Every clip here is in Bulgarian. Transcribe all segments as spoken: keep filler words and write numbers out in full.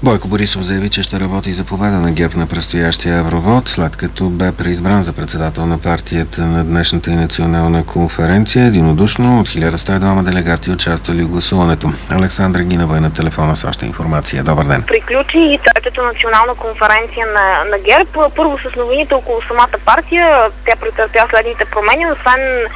Бойко Борисов заяви, че ще работи за победа на ГЕРБ на предстоящия Евровод, след като бе преизбран за председател на партията на днешната и национална конференция. Единодушно от хиляда сто и двама делегати участвали в гласуването. Александра Гинева е на телефона с още информация. Добър ден. Приключи и третата национална конференция на, на ГЕРБ. Първо с новините около самата партия. Тя претърпя следните промени. Освен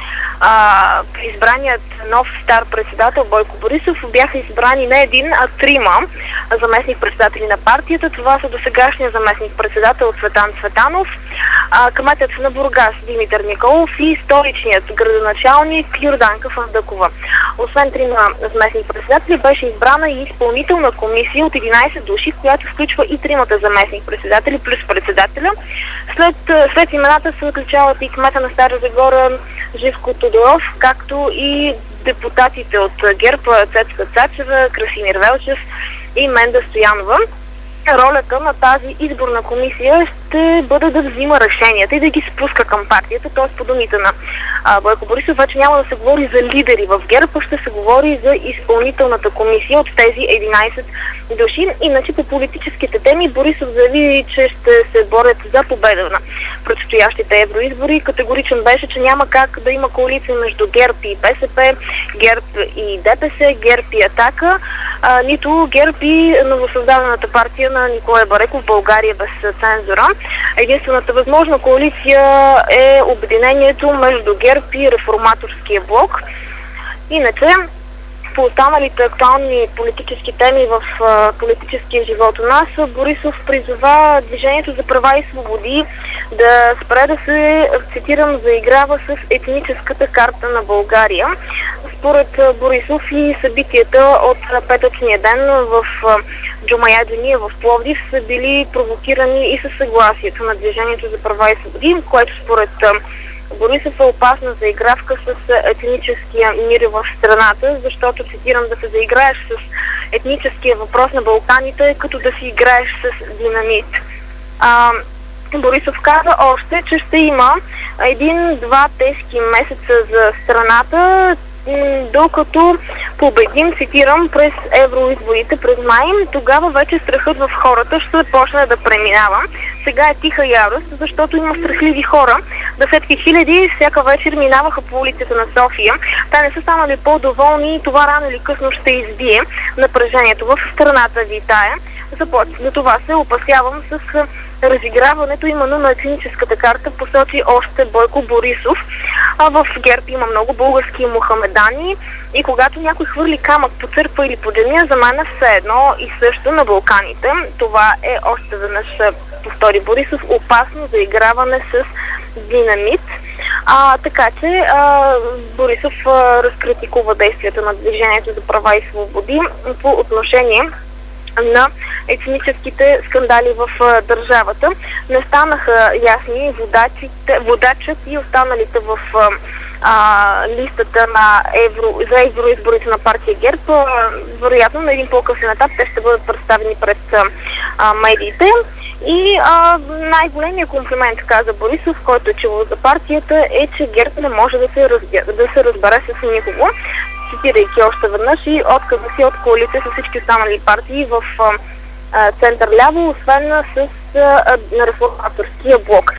а, избраният нов стар председател Бойко Борисов, бяха избрани не един, а трима заместник-председатели на партията. Това са досегашния заместник-председател Цветан Цветанов, а, кметът на Бургас Димитър Николов и столичният градоначалник Йорданка Фандъкова. Освен трима заместник-председатели, беше избрана и изпълнителна комисия от единайсет души, която включва и тримата заместник-председатели плюс председателя. След, след имената се отличават и кмета на Стара Загора Живко Тодоров, както и депутатите от ГЕРБ Цецка Цачева, Красимир Велчев и Менда Стоянова. Ролята на тази изборна комисия ще бъде да взима решенията и да ги спуска към партията, т.е. по думите на а, Бойко Борисов вече няма да се говори за лидери в ГЕРБ, ще се говори за изпълнителната комисия от тези единайсет души. Иначе по политическите теми Борисов заяви, че ще се борят за победа на предстоящите евроизбори. Категоричен беше, че няма как да има коалиция между ГЕРБ и БСП, ГЕРБ и ДПС, ГЕРБ и Атака, а, нито ГЕРБ и новосъздадената партия на Николай Бареков в България без цензура. Единствената възможна коалиция е обединението между ГЕРБ и Реформаторския блок. Иначе, по останалите актуални политически теми в а, политическия живот у нас, Борисов призова Движението за права и свободи да спре да се, цитирам, заиграва с етническата карта на България. Според Борисов и събитията от петъчния ден в Джумаяджания в Пловдив са били провокирани и със съгласието на Движението за права и свободи, което според Борисов е опасна заигравка с етническия мир в страната, защото, цитирам, да се заиграеш с етническия въпрос на Балканите е като да си играеш с динамит. А, Борисов каза още, че ще има един-два тежки месеца за страната, докато победим, цитирам, през евроизборите през май. Тогава вече страхът в хората ще почне да преминава. Сега е тиха ярост, защото има страхливи хора. Десетки хиляди всяка вечер минаваха по улицата на София. Те не са станали по-доволни и това рано или късно ще избие напрежението в страната витае. За това се опасявам с разиграването именно на етническата карта, посочи още Бойко Борисов. А в ГЕРБ има много български мухамедани и когато някой хвърли камък по църква или по джамия, за мен е все едно и също на Балканите. Това е още веднъж, повтори Борисов, опасно заиграване с динамит. А, така че а, Борисов а, разкритикува действията на Движението за права и свободи по отношение на етническите скандали в а, държавата. Не станаха ясни водачите, водачът и останалите в а, а, листата на евро, за евроизборите на партия ГЕРБ. А, вероятно на един по-късен етап те ще бъдат представени пред а, а, медиите. И а, най-големият комплимент, каза Борисов, който е чувал за партията, е, че ГЕРБ не може да се, разбира, да се разбере с никого, цитирайки още веднъж и отказа си от коалиция с всички останали партии в а, център ляво, освен с а, реформаторския блок.